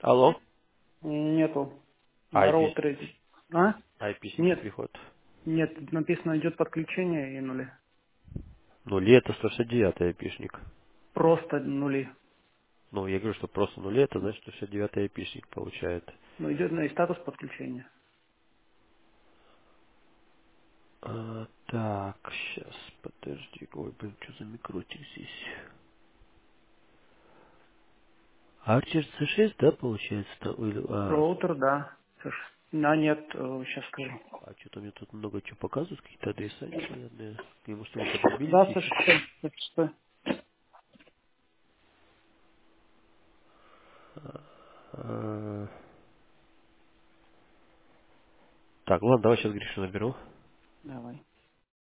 Алло? Нету. На IP, роутере. А? IP не Нет, приходит. нет, написано идет подключение и нули. Нули это 169 айпишник. Просто нули. Ну, я говорю, что просто нули, это значит, что 169 айпишник получает. Но идет на и статус подключения. Так, сейчас, подожди. Ой, блин, что за микротик здесь? Арчер C6, да, получается? Роутер, да. Нет, сейчас скажу. Что-то мне тут много чего показывают, какие-то адреса непонятные. Может, его подробили Да, тихо? C6. А, Так, ладно, давай сейчас Гришу наберу. Давай.